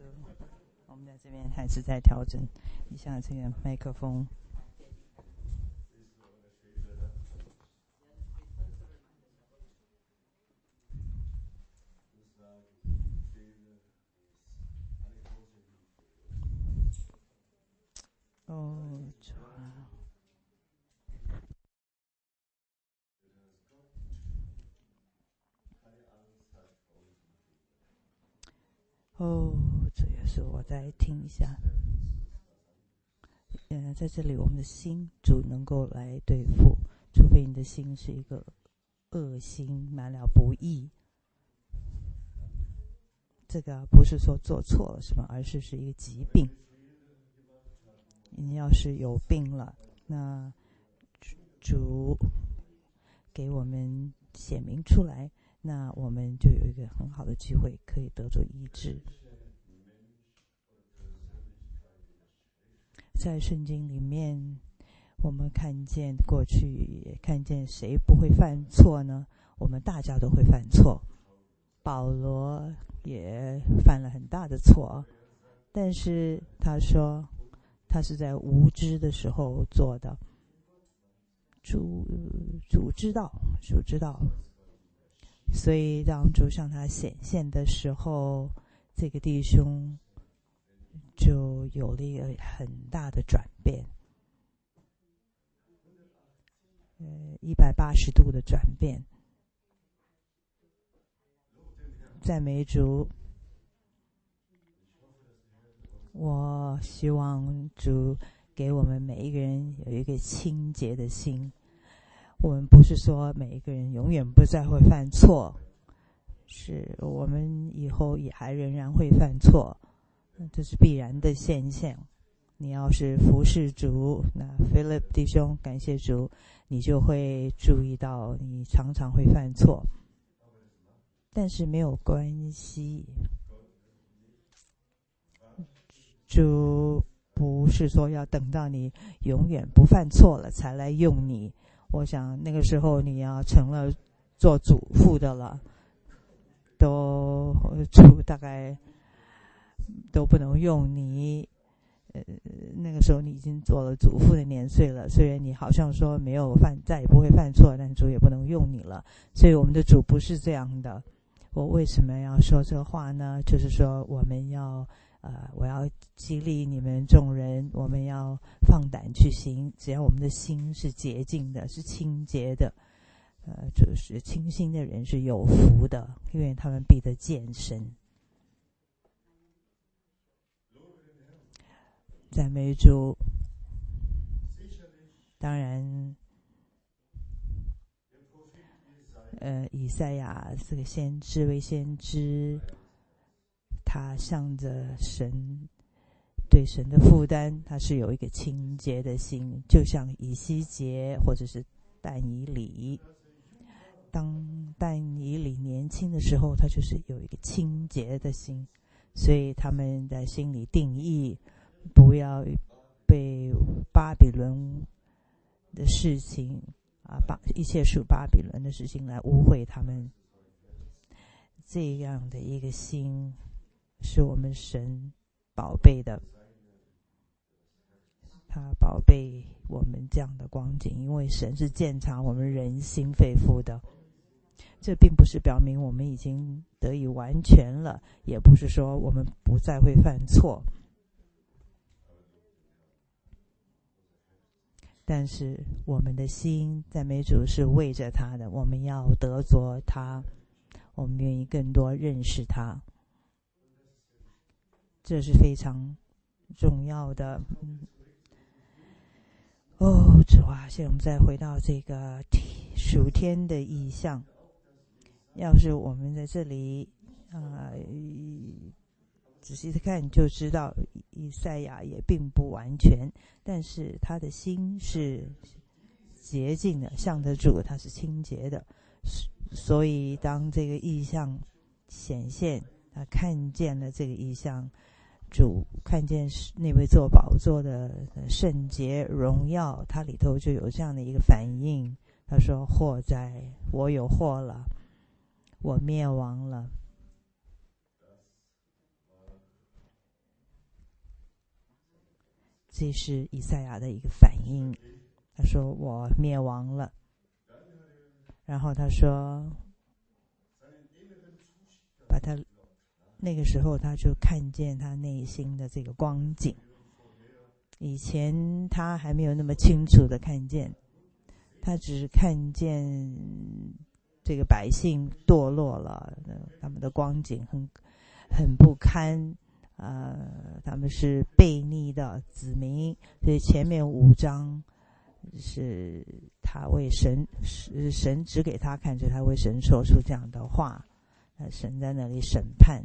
So， 我们在这边还是在调整一下这个麦克风。这也是我再听一下。在这里我们的心主能够来对付，除非你的心是一个恶心，满了不义。这个不是说做错了什么，而是一个疾病。你要是有病了，那主给我们显明出来，那我们就有一个很好的机会可以得着医治。在圣经里面，我们看见过去，也看见谁不会犯错呢？我们大家都会犯错，保罗也犯了很大的错，但是他说他是在无知的时候做的。主知道，所以当主向他显现的时候，这个弟兄就有了一个很大的转变，180度的转变。赞美主！我希望主给我们每一个人有一个清洁的心。我们不是说每一个人永远不再会犯错，是我们以后也还仍然会犯错，这是必然的现象。你要是服侍主，那 Philip 弟兄感谢主，你就会注意到你常常会犯错，但是没有关系。主不是说要等到你永远不犯错了才来用你，我想那个时候你要成了做主妇的了，主大概都不能用你。那个时候你已经做了主妇的年岁了，虽然你好像说没有再也不会犯错，但主也不能用你了。所以我们的主不是这样的。我为什么要说这话呢？就是说我们要我要激励你们众人，我们要放胆去行，只要我们的心是洁净的，是清洁的，就是清心的人是有福的，因为他们必得见神。赞美主！当然，以赛亚这个这位先知，他向着神，对神的负担，他是有一个清洁的心，就像以西结或者是但以理。当但以理年轻的时候，他就是有一个清洁的心，所以他们在心里定义，不要被巴比伦的事情一切属巴比伦的事情来污秽他们。这样的一个心是我们神宝贝的，他宝贝我们这样的光景，因为神是鉴察我们人心肺腑的。这并不是表明我们已经得以完全了，也不是说我们不再会犯错，但是我们的心赞美主是为着他的，我们要得着他，我们愿意更多认识他，这是非常重要的。主啊，现在我们再回到这个属天的意象。要是我们在这里仔细的看，就知道以赛亚也并不完全，但是他的心是洁净的，向着主，他是清洁的。所以当这个意象显现，他看见了这个意象，主看见那位坐宝座的圣洁荣耀，他里头就有这样的一个反应。他说：祸哉，我有祸了，我灭亡了。 这是以赛亚的一个反应。他说我灭亡了，然后他说把他那个时候他就看见他内心的这个光景，以前他还没有那么清楚的看见，他只是看见这个百姓堕落了，他们的光景很不堪，他们是悖逆的子民，所以前面5章是他为神指给他看着，他为神说出这样的话，神在那里审判。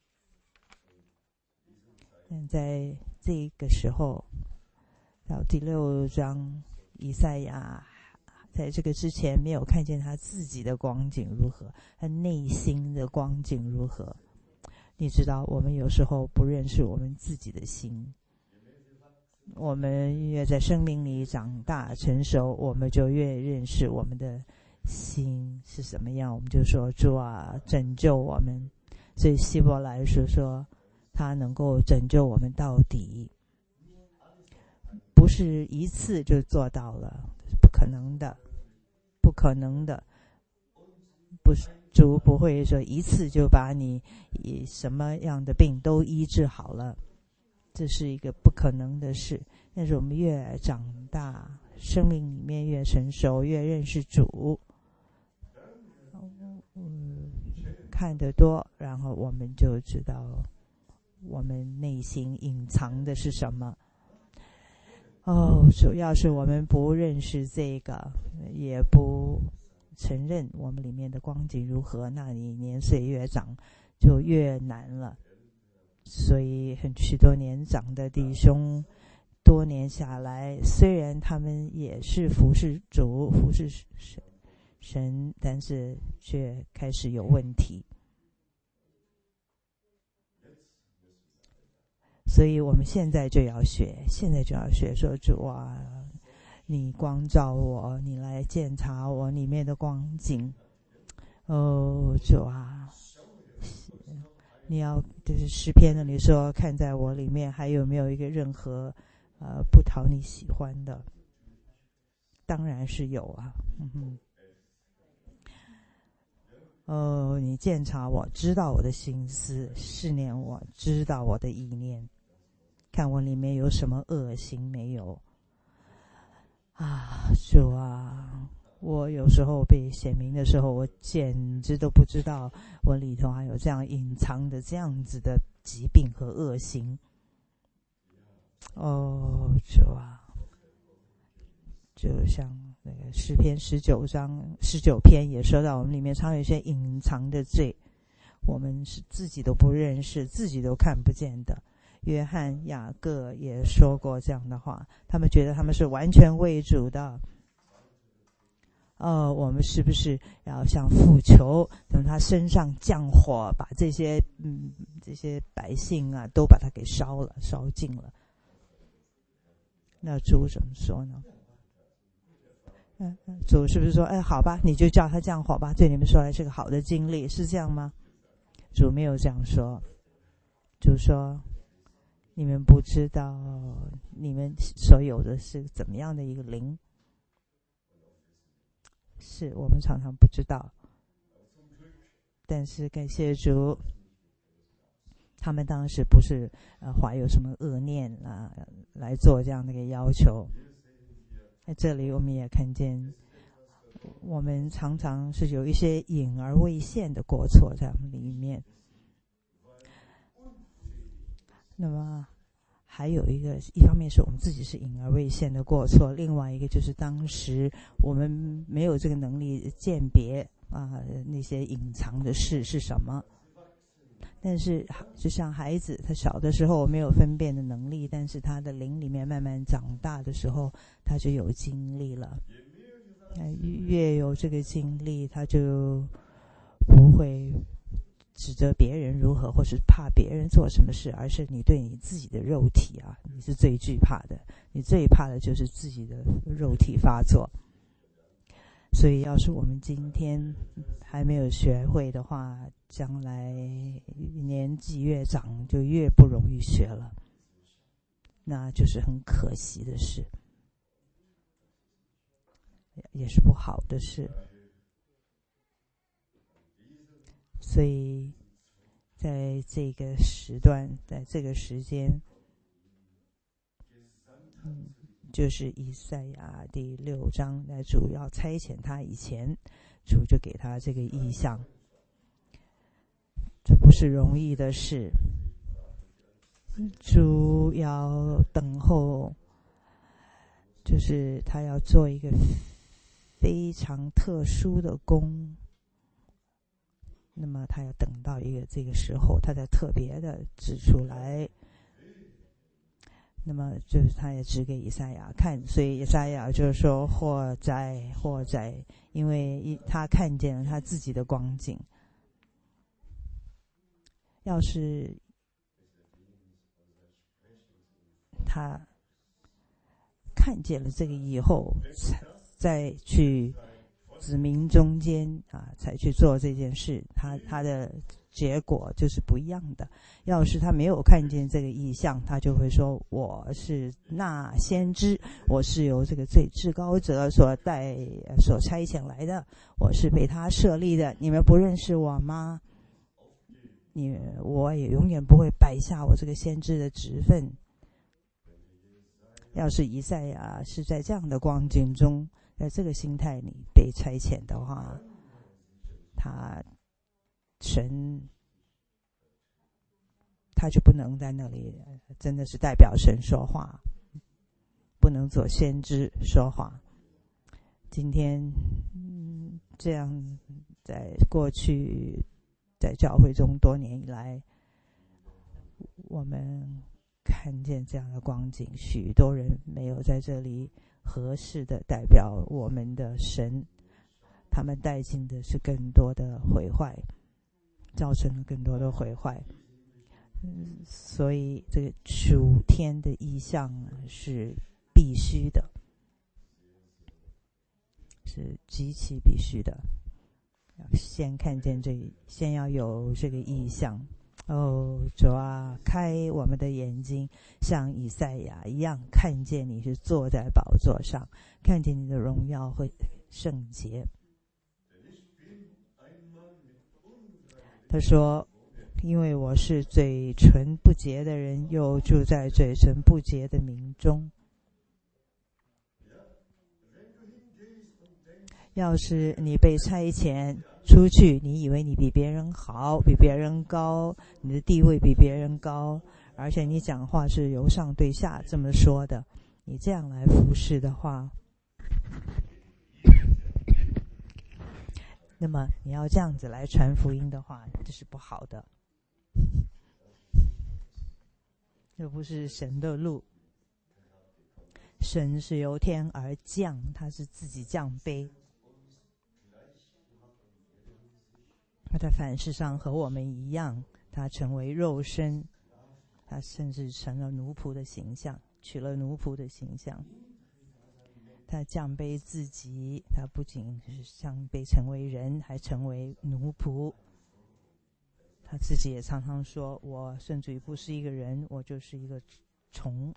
在这个时候到第6章，以赛亚在这个之前没有看见他自己的光景如何，他内心的光景如何。你知道我们有时候不认识我们自己的心，我们越在生命里长大成熟，我们就越认识我们的心是什么样，我们就说主啊拯救我们。所以希伯来书说他能够拯救我们到底，不是一次就做到了，不可能的，不可能的，不是，主不会说一次就把你以什么样的病都医治好了，这是一个不可能的事。但是我们越长大，生命里面越成熟，越认识主，看得多，然后我们就知道我们内心隐藏的是什么。主要是我们不认识这个，也不承认我们里面的光景如何，那你年岁越长就越难了。所以许多年长的弟兄多年下来，虽然他们也是服侍主服侍神，但是却开始有问题。所以我们现在就要学说主啊，你光照我，你来检查我里面的光景。主啊，你要就是诗篇那里说，看在我里面还有没有一个任何不讨你喜欢的。当然是有啊。你检查我，知道我的心思，试炼我，知道我的意念，看我里面有什么恶行没有啊。主啊，我有时候被显明的时候，我简直都不知道我里头还有这样隐藏的这样子的疾病和恶行。主啊，就像那个诗篇19篇也说到，我们里面常有一些隐藏的罪，我们是自己都不认识，自己都看不见的。约翰、雅各也说过这样的话，他们觉得他们是完全为主的。我们是不是要向父求，等他身上降火，把这些百姓啊都把他给烧尽了？那主怎么说呢？主是不是说，好吧，你就叫他降火吧，对你们说来是个好的经历，是这样吗？主没有这样说，主说，你们不知道你们所有的是怎么样的一个灵，是我们常常不知道，但是感谢主，他们当时不是怀有什么恶念来做这样的一个要求。在这里我们也看见，我们常常是有一些隐而未现的过错在我们里面。那么还有一方面是我们自己是隐而未现的过错，另外一个就是当时我们没有这个能力鉴别那些隐藏的事是什么。但是就像孩子，他小的时候没有分辨的能力，但是他的灵里面慢慢长大的时候，他就有经历了。越有这个经历，他就不会指责别人如何，或是怕别人做什么事，而是你对你自己的肉体你是最惧怕的。你最怕的就是自己的肉体发作。所以要是我们今天还没有学会的话，将来年纪越长就越不容易学了。 那就是很可惜的事，也是不好的事。所以在这个时段，在这个时间，就是以赛亚第6章，在主要差遣他以前，主就给他这个意象。这不是容易的事，主要等候，就是他要做一个非常特殊的工，那么他要等到一个这个时候，他才特别的指出来。那么就是他也指给以赛亚看，所以以赛亚就是说祸哉祸哉，因为他看见了他自己的光景。要是他看见了这个以后，再去子民中间才去做这件事，他的结果就是不一样的。要是他没有看见这个异象，他就会说我是那先知，我是由这个最至高者所差遣来的，我是被他设立的，你们不认识我吗？我也永远不会摆下我这个先知的职分。要是以赛亚是在这样的光景中，在这个心态里被差遣的话，神他就不能在那里真的是代表神说话，不能做先知说话。今天这样在过去在教会中多年以来，我们看见这样的光景，许多人没有在这里合适的代表我们的神，他们带进的是更多的毁坏，造成了更多的毁坏。所以这个属天的意象是必须的，是极其必须的。先看见先要有这个意象。主啊，开我们的眼睛，像以赛亚一样，看见你是坐在宝座上，看见你的荣耀和圣洁。他说，因为我是嘴唇不洁的人，又住在嘴唇不洁的民中。要是你被差遣出去，你以为你比别人好，比别人高，你的地位比别人高，而且你讲话是由上对下这么说的，你这样来服侍的话，那么你要这样子来传福音的话，这是不好的。这不是神的路，神是由天而降，他是自己降卑，他在凡事上和我们一样，他成为肉身，他甚至成了奴仆的形象，取了奴仆的形象。他降卑自己，他不仅是降卑成为人，还成为奴仆。他自己也常常说，我甚至于不是一个人，我就是一个虫。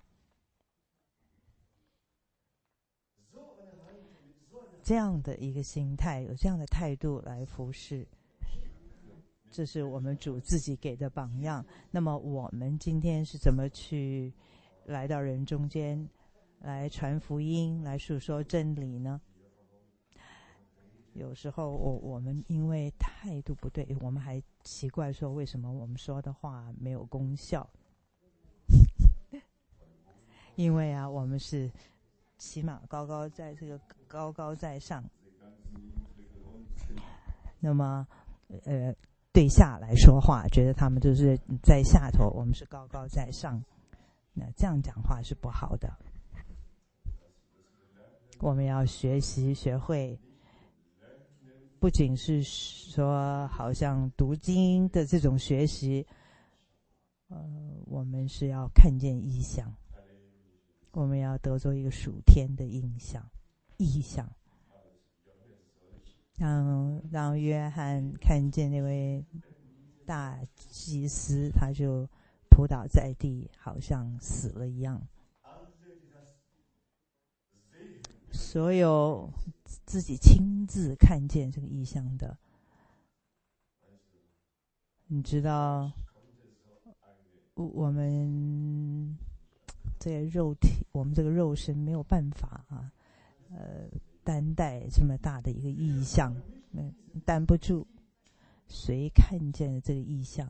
这样的一个心态，有这样的态度来服侍，这是我们主自己给的榜样。那么我们今天是怎么去来到人中间，来传福音，来述说真理呢？有时候我们因为态度不对，我们还奇怪说为什么我们说的话没有功效。因为我们是起码高高在这个高高在上，那么对下来说话，觉得他们就是在下头，我们是高高在上，那这样讲话是不好的。我们要学习学会，不仅是说好像读经的这种学习，我们是要看见异象，我们要得着一个属天的异象。让约翰看见那位大祭司，他就扑倒在地，好像死了一样。 所有自己亲自看见这个异象的，你知道，我们这个肉体，我们这个肉身没有办法啊，担待这么大的一个异象，担不住。谁看见了这个异象？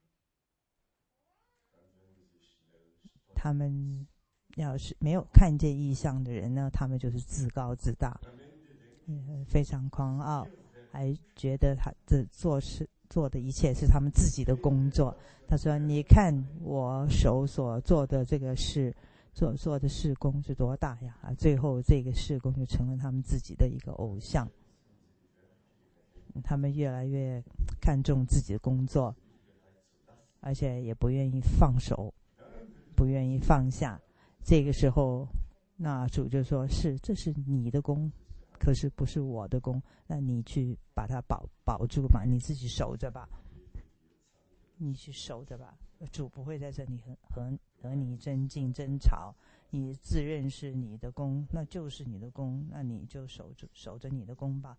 他们要是没有看见异象的人呢，他们就是自高自大，非常狂傲，还觉得他这做的一切是他们自己的工作。他说：“你看我手所做的这个事，做的事工是多大呀！”最后这个事工就成了他们自己的一个偶像。他们越来越看重自己的工作，而且也不愿意放手，不愿意放下。这个时候，那主就说：“这是你的工，可是不是我的工，那你去把它保住吧，你自己守着吧，你去守着吧。主不会在这里和你争竞争吵，你自认是你的工，那就是你的工，那你就守着你的工吧。”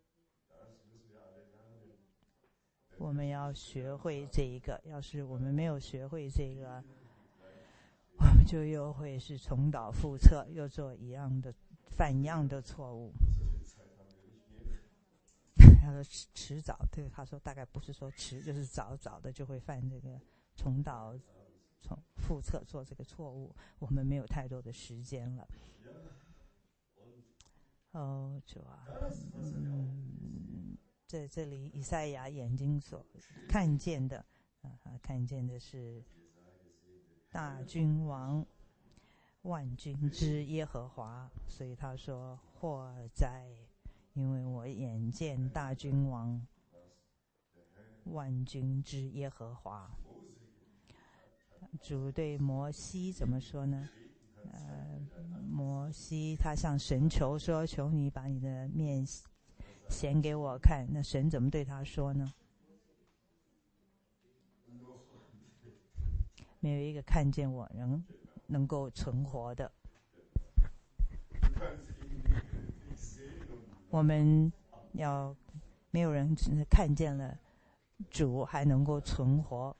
我们要学会这一个，要是我们没有学会这个，我们就又会是重蹈覆辙，又犯一样的错误。他说迟早，对，他说大概不是说迟，就是早的就会犯这个重蹈覆辙，做这个错误。我们没有太多的时间了。哦，主啊，在这里以赛亚眼睛所看见的，看见的是大君王万军之耶和华，所以他说：“祸哉，因为我眼见大君王万军之耶和华。”主对摩西怎么说呢？摩西他向神求说：“求你把你的面显给我看。”那神怎么对他说呢？没有一个看见我能够存活的。我们要没有人看见了主还能够存活，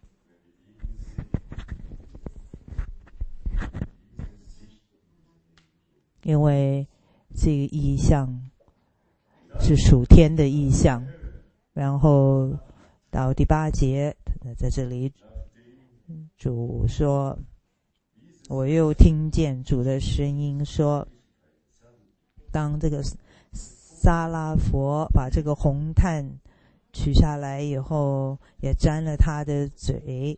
因为这个意象是属天的意象。然后到第8节，在这里主说：“我又听见主的声音说，当这个撒拉佛把这个红炭取下来以后，也沾了他的嘴，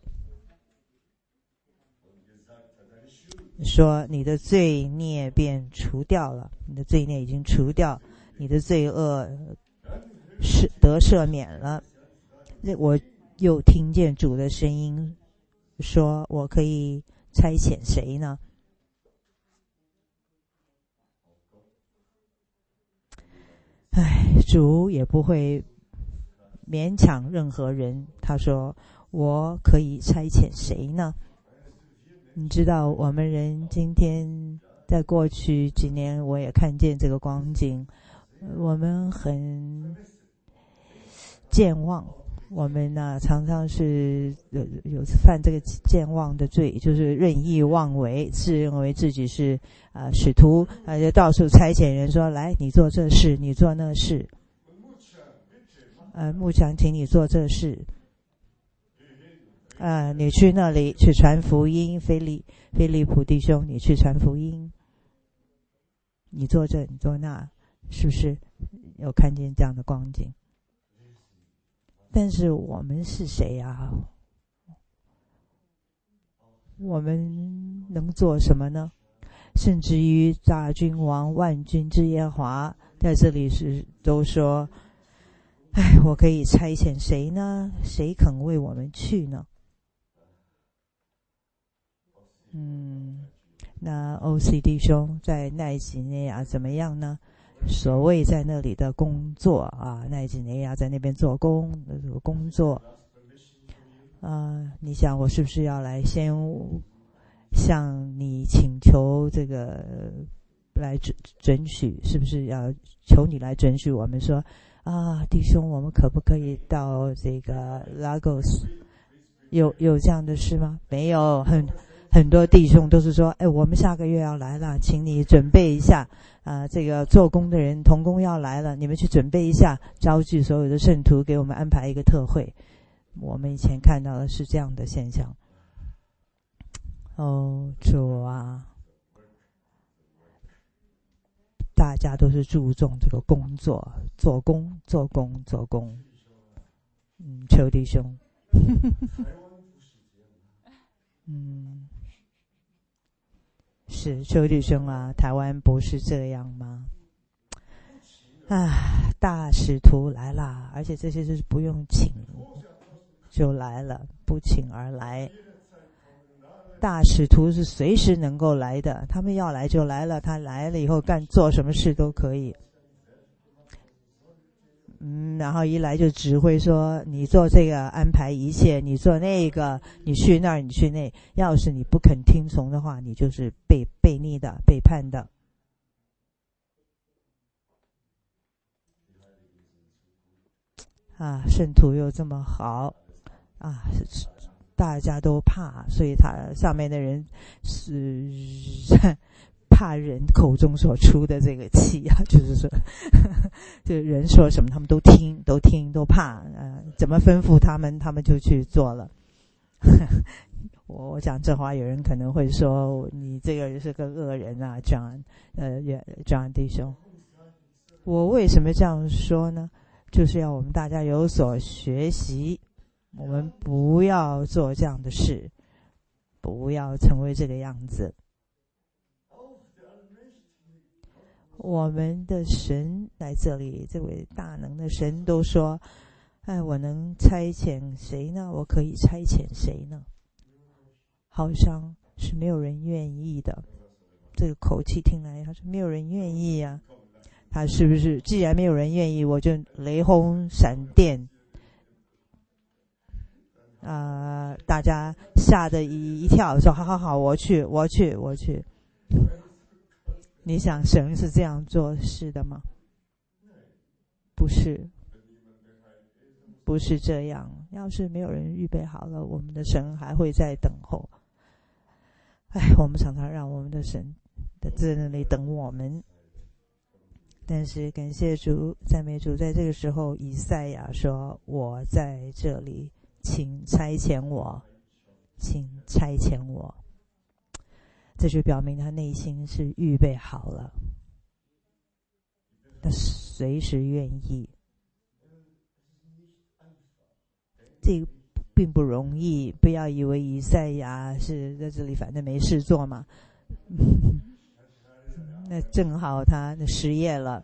说你的罪孽便除掉了，你的罪孽已经除掉，你的罪恶得赦免了。”我又听见主的声音说：“我可以差遣谁呢？”主也不会勉强任何人。他说：“我可以差遣谁呢？”你知道，我们人今天在过去几年，我也看见这个光景，我们很健忘。我们呢，常常是有犯这个健忘的罪，就是任意妄为，自认为自己是使徒，就到处差遣人说：“来，你做这事，你做那事。牧强，请你做这事。你去那里去传福音，菲利普弟兄，你去传福音。你做这，你做那，是不是有看见这样的光景？”但是我们是谁啊？我们能做什么呢？甚至于大君王万军之耶和华在这里都说：“我可以差遣谁呢？谁肯为我们去呢？”那 OC 弟兄在奈及内亚怎么样呢？所谓在那里的工作奈及内亚在那边做工作你想我是不是要来先向你请求这个来准许？是不是要求你来准许我们说啊，弟兄，我们可不可以到这个 Lagos？ 有这样的事吗？没有，很多弟兄都是说，我们下个月要来了，请你准备一下这个做工的人同工要来了，你们去准备一下，召集所有的圣徒，给我们安排一个特会。我们以前看到的是这样的现象。主啊，大家都是注重这个工作，做工。求弟兄是邱弟兄啊，台湾不是这样吗？大使徒来啦，而且这些是不用请就来了，不请而来。大使徒是随时能够来的，他们要来就来了，他来了以后做什么事都可以。然后一来就指挥说你做这个，安排一切，你做那个，你去那儿，你去那。要是你不肯听从的话，你就是背逆的，背叛的。圣徒又这么好大家都怕，所以他上面的人是怕人口中所出的这个气就是说就人说什么他们都听都怕怎么吩咐他们就去做了我讲这话有人可能会说你这个人是个恶人John 弟兄。我为什么这样说呢？就是要我们大家有所学习，我们不要做这样的事，不要成为这个样子。我们的神来这里，这位大能的神都说我能差遣谁呢？我可以差遣谁呢？好像是没有人愿意的。这个口气听来他说没有人愿意他是不是既然没有人愿意，我就雷轰闪电大家吓得一跳，说好我去。你想神是这样做事的吗？不是这样。要是没有人预备好了，我们的神还会在等候。我们常常让我们的神在那里等我们，但是感谢主，赞美主，在这个时候以赛亚说我在这里，请差遣我。这就表明他内心是预备好了，他随时愿意。这个并不容易，不要以为以赛亚是在这里反正没事做嘛那正好他失业了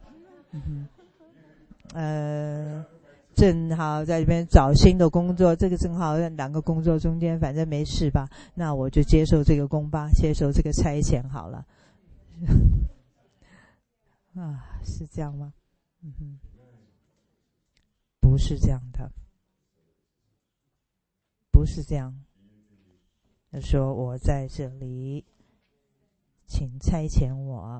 正好在这边找新的工作，这个正好两个工作中间反正没事吧，那我就接受这个工吧，接受这个差遣好了是这样吗？不是这样的，不是这样。他说我在这里，请差遣我。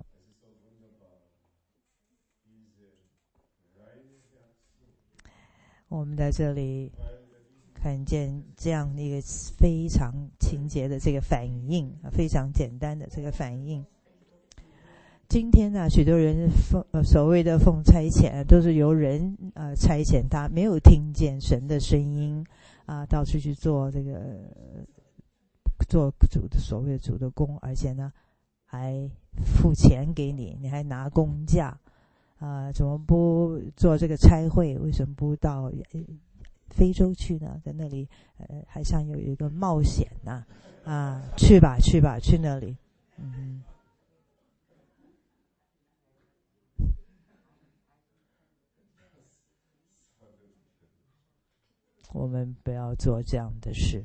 我们在这里看见这样的一个非常情节的这个反应，非常简单的这个反应。今天呢，许多人所谓的奉差遣都是由人差遣他，没有听见神的声音到处去做这个做主的所谓的主的工，而且呢还付钱给你，你还拿工价怎么不做这个差会？为什么不到非洲去呢？在那里还像有一个冒险去吧，去那里。我们不要做这样的事，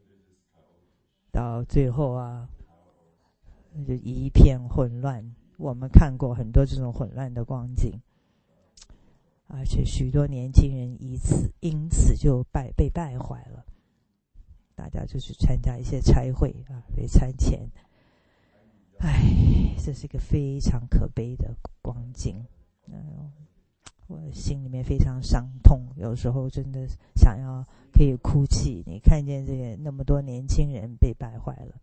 到最后就一片混乱。我们看过很多这种混乱的光景，而且许多年轻人因此就被败坏了。大家就去参加一些差会被参遣这是一个非常可悲的光景。我心里面非常伤痛，有时候真的想要可以哭泣。你看见这个那么多年轻人被败坏了，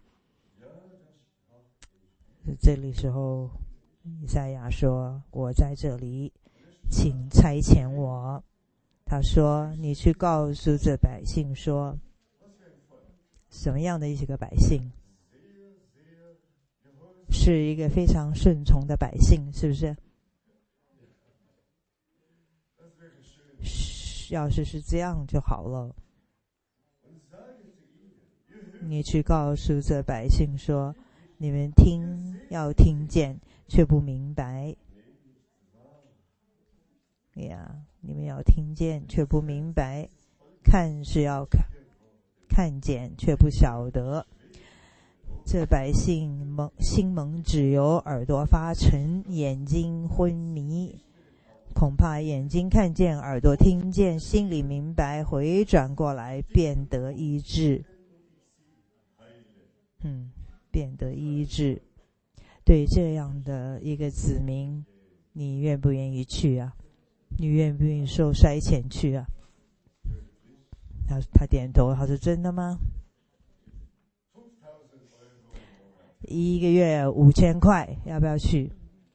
这里时候以赛亚说：“我在这里，请差遣我。”他说：“你去告诉这百姓说，什么样的一个百姓？是一个非常顺从的百姓，是不是？要是这样就好了。你去告诉这百姓说，你们要听见，却不明白。你们要听见，却不明白；看是要看见，却不晓得。这百姓心蒙脂油，耳朵发沉，眼睛昏迷。恐怕眼睛看见，耳朵听见，心里明白，回转过来，便得医治。便得医治。对这样的一个子民，你愿不愿意去啊？你愿不愿意受筛选去啊？他点头，他说：“真的吗？一个月5000块，要不要去？”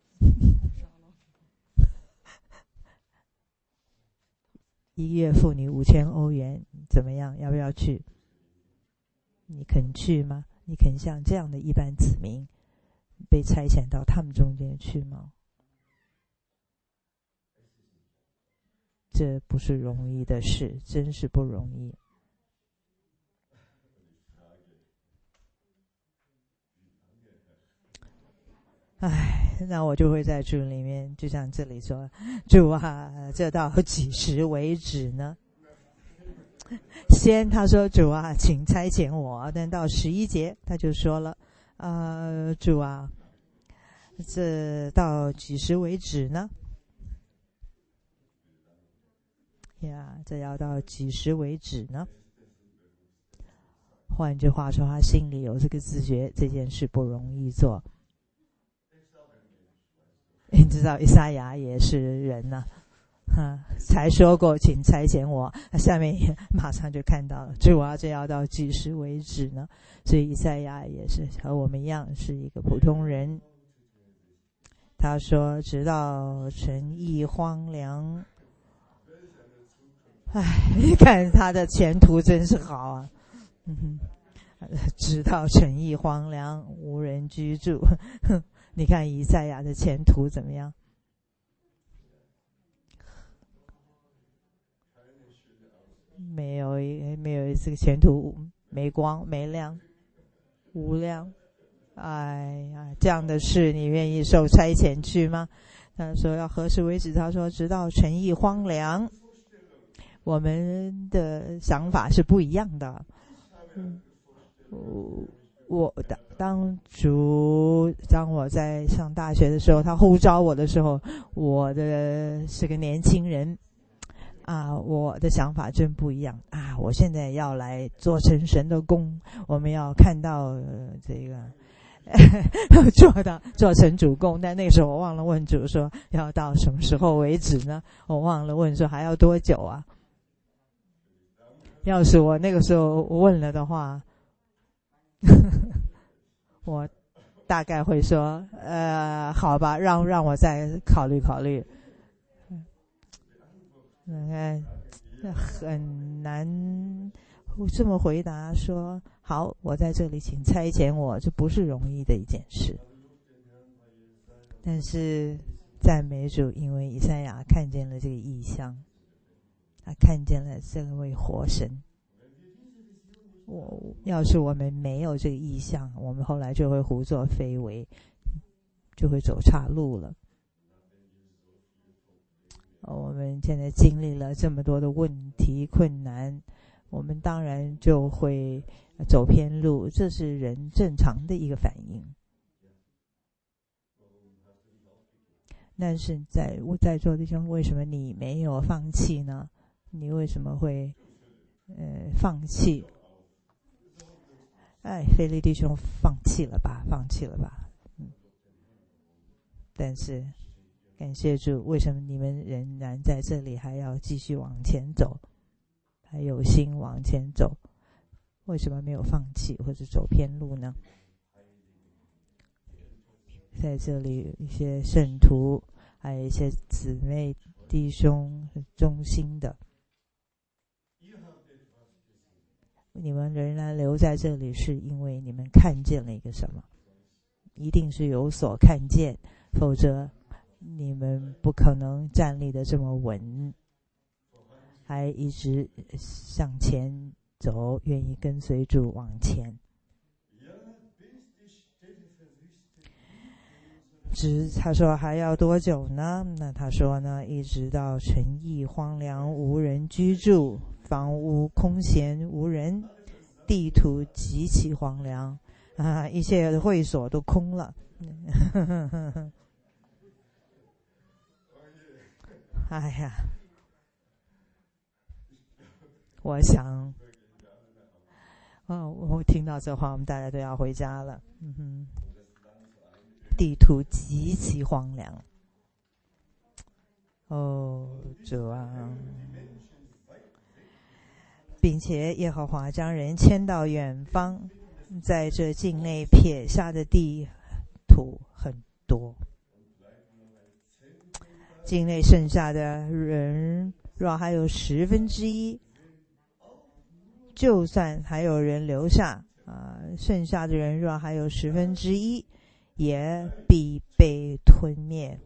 一个月付你5000欧元，怎么样？要不要去？你肯去吗？你肯像这样的一般子民被差遣到他们中间去吗？这不是容易的事，真是不容易。那我就会在主里面，就像这里说：“主啊，这到几时为止呢？”先他说：“主啊，请差遣我。”但到11节他就说了：“主啊，这到几时为止呢？”这要到几时为止呢？换句话说，他心里有这个自觉，这件事不容易做。你知道以赛亚也是人呢，才说过请差遣我，下面马上就看到了，主啊，这要到几时为止呢？所以以赛亚也是和我们一样是一个普通人。他说：“直到城邑荒凉。”你看他的前途真是好啊！直到城邑荒凉，无人居住。你看以赛亚的前途怎么样？没有这个前途没光没亮无亮。这样的事你愿意受差遣去吗？他说要何时为止？他说直到城邑荒凉。我们的想法是不一样的。我当我在上大学的时候，他呼召我的时候，我是个年轻人我的想法真不一样我现在要来做成神的工，我们要看到这个做成主工。但那个时候我忘了问主说要到什么时候为止呢？我忘了问说还要多久啊？要是我那个时候问了的话，我大概会说好吧，让我再考虑考虑。很难这么回答说好，我在这里请差遣我，这不是容易的一件事。但是赞美主，因为以赛亚看见了这个异象，他看见了这位活神。要是我们没有这个意向，我们后来就会胡作非为，就会走岔路了。我们现在经历了这么多的问题困难，我们当然就会走偏路，这是人正常的一个反应。但是在座弟兄，为什么你没有放弃呢？你为什么会放弃？菲利弟兄放弃了吧， 但是感谢主，为什么你们仍然在这里，还要继续往前走，还有心往前走？为什么没有放弃或者走偏路呢？在这里一些圣徒，还有一些姊妹弟兄很忠心的，你们仍然留在这里，是因为你们看见了一个什么？一定是有所看见，否则你们不可能站立得这么稳，还一直向前走，愿意跟随主往前。他说还要多久呢？那他说呢，一直到城邑荒凉，无人居住，房屋空闲无人，地土极其荒凉啊！一切的会所都空了。哎呀，我想，我听到这话，我们大家都要回家了。地土极其荒凉。主啊！并且耶和华将人迁到远方，在这境内撇下的地土很多。境内剩下的人若还有1/10，就算还有人留下剩下的人若还有1/10，也必被吞灭。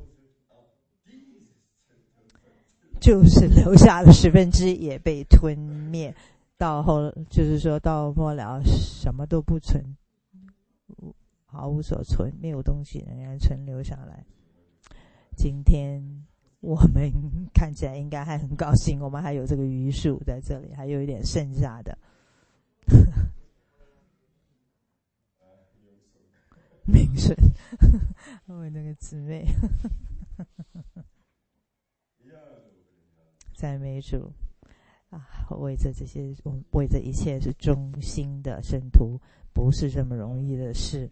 就是留下了1/10也被吞灭，就是说到末了，什么都不存，毫无所存，没有东西仍然存留下来。今天我们看起来应该还很高兴，我们还有这个余数在这里，还有一点剩下的。名声，我那个姊妹。赞美主为着这些，为着一切是忠心的圣徒，不是这么容易的事。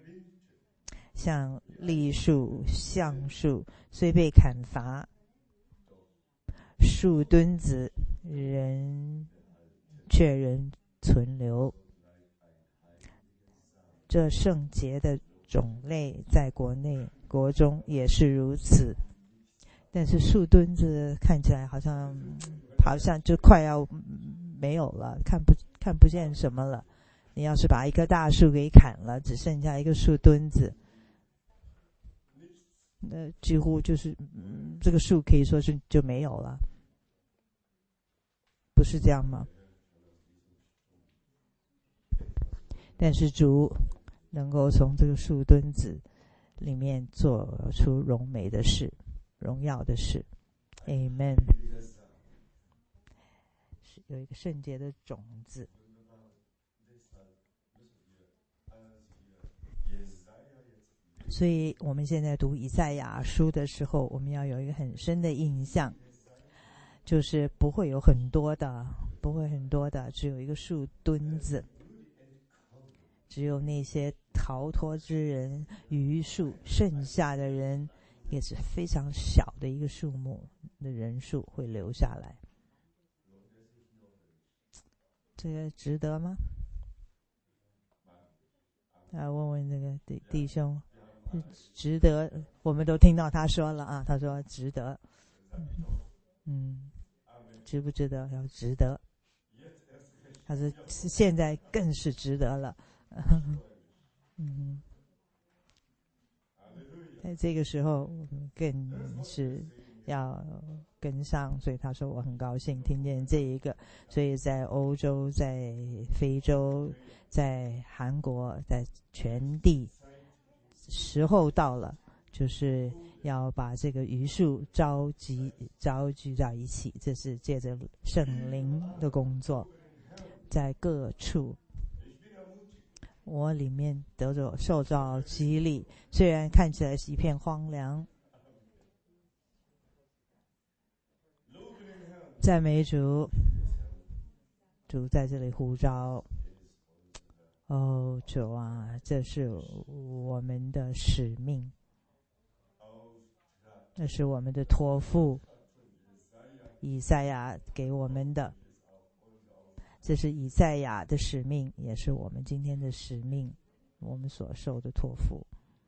像栗树、橡树虽被砍伐，树墩子却仍存留。这圣洁的种类在国内国中也是如此。但是树墩子看起来好像就快要没有了，看不见什么了。你要是把一棵大树给砍了，只剩下一个树墩子，那几乎就是这个树可以说是就没有了，不是这样吗？但是主能够从这个树墩子里面做出荣美的事，荣耀的事。 Amen。 有一个圣洁的种子。所以我们现在读以赛亚书的时候，我们要有一个很深的印象，就是不会很多的，只有一个树墩子，只有那些逃脱之人余数，剩下的人也是非常小的一个数目的人数会留下来。这个值得吗？问问这个弟兄，值得。我们都听到他说了啊，他说值得。值不值得？要值得。他说现在更是值得了。在这个时候我们更是要跟上，所以他说我很高兴听见这一个。所以在欧洲，在非洲，在韩国，在全地，时候到了，就是要把这个余数召集在一起，这是借着圣灵的工作，在各处。我里面受到激励，虽然看起来是一片荒凉。赞美主，主在这里呼召。主啊，这是我们的使命。 那是我们的托付，以赛亚给我们的，这是以赛亚的使命，也是我们今天的使命，我们所受的托付。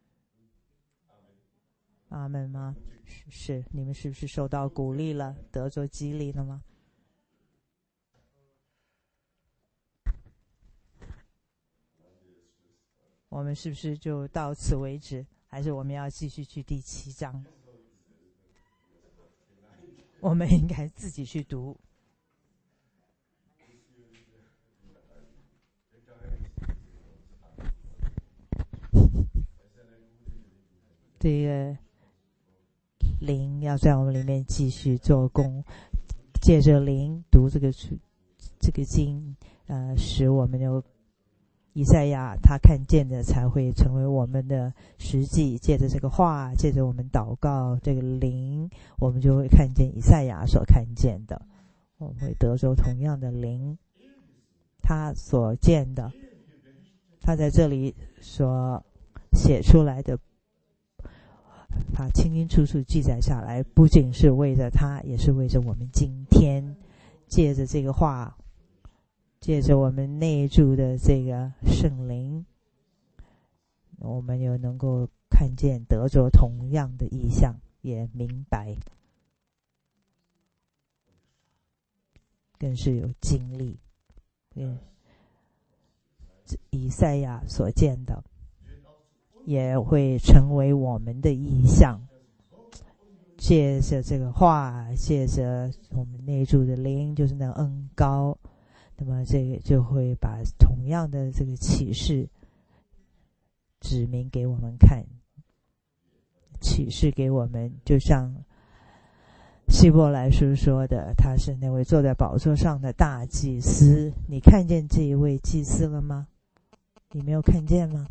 阿们吗？是，你们是不是受到鼓励了，得着激励了吗？我们是不是就到此为止，还是我们要继续去第7章？我们应该自己去读。这个灵要在我们里面继续做工，借着灵读这个经，使我们有以赛亚他看见的才会成为我们的实际。借着这个话，借着我们祷告这个灵，我们就会看见以赛亚所看见的，我们会得着同样的灵，他所见的，他在这里所写出来的，他清清楚楚记载下来，不仅是为着他，也是为着我们今天。借着这个话，借着我们内住的这个圣灵，我们又能够看见得着同样的意象，也明白，更是有经历。以赛亚所见的也会成为我们的意象，借着这个话，借着我们内住的灵，就是那恩膏，那么这个就会把同样的这个启示指明给我们看，启示给我们，就像希伯来书说的，他是那位坐在宝座上的大祭司。你看见这一位祭司了吗？你没有看见吗？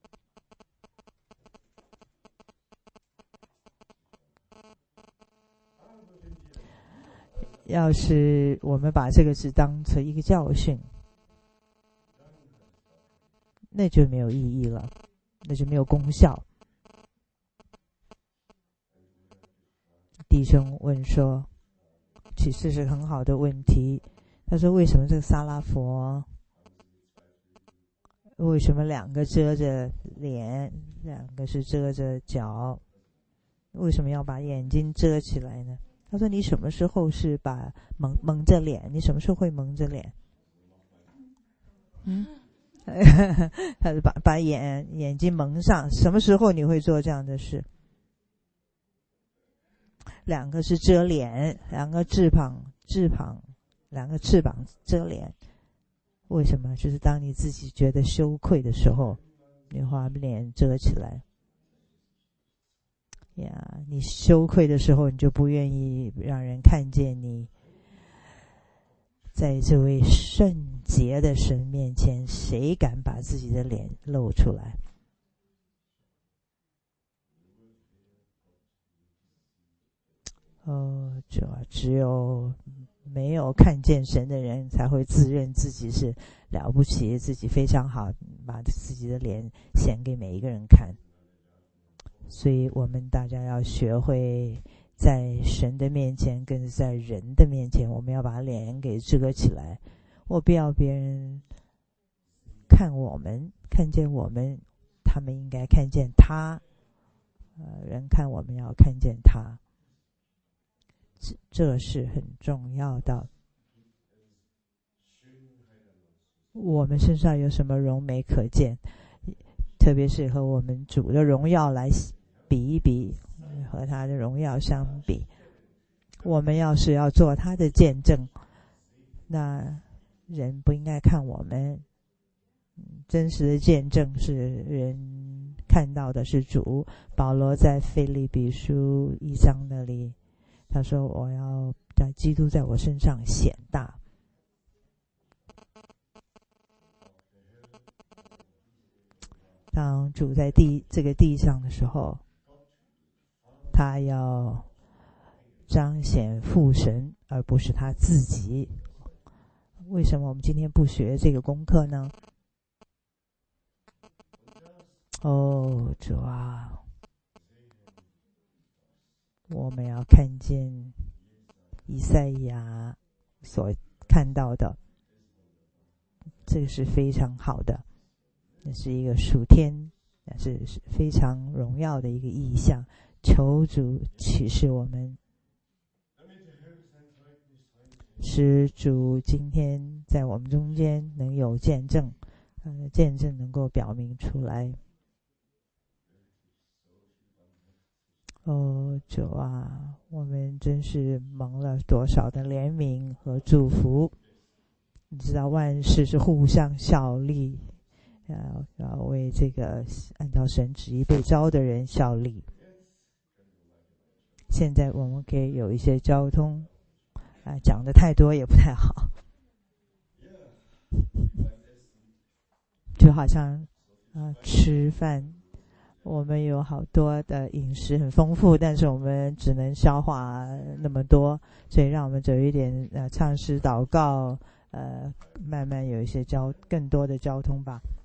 要是我们把这个只当成一个教训，那就没有意义了，那就没有功效。弟兄问说，其实是很好的问题，他说为什么这个撒拉佛，为什么2个遮着脸，2个是遮着脚，为什么要把眼睛遮起来呢？他说你什么时候是把蒙着脸？你什么时候会蒙着脸？他是把眼睛蒙上，什么时候你会做这样的事？2个是遮脸，2个翅膀，2个翅膀遮脸。为什么？就是当你自己觉得羞愧的时候，你把脸遮起来。你羞愧的时候，你就不愿意让人看见你。在这位圣洁的神面前，谁敢把自己的脸露出来？只有没有看见神的人才会自认自己是了不起，自己非常好，把自己的脸显给每一个人看。所以我们大家要学会在神的面前跟在人的面前，我们要把脸给遮起来。我不要别人看我们，看见我们，他们应该看见他。人看我们要看见他，这是很重要的。我们身上有什么荣美可见，特别是和我们主的荣耀来比一比，和他的荣耀相比，我们要是要做他的见证，那人不应该看我们。真实的见证是人看到的是主。保罗在腓立比书1章那里，他说我要在基督在我身上显大。当主在这个地上的时候，他要彰显父神，而不是他自己。为什么我们今天不学这个功课呢？主啊， 我们要看见以赛亚所看到的，这个是非常好的，那是一个属天，是非常荣耀的一个意象。求主启示我们，使主今天在我们中间能有见证，见证能够表明出来。哦，主啊，我们真是蒙了多少的怜悯和祝福。你知道万事是互相效力，要为这个按照神旨意被召的人效力。现在我们可以有一些交通，讲的太多也不太好，就好像吃饭。我们有好多的饮食很丰富，但是我们只能消化那么多，所以让我们有一点唱诗祷告，慢慢有一些更多的交通吧。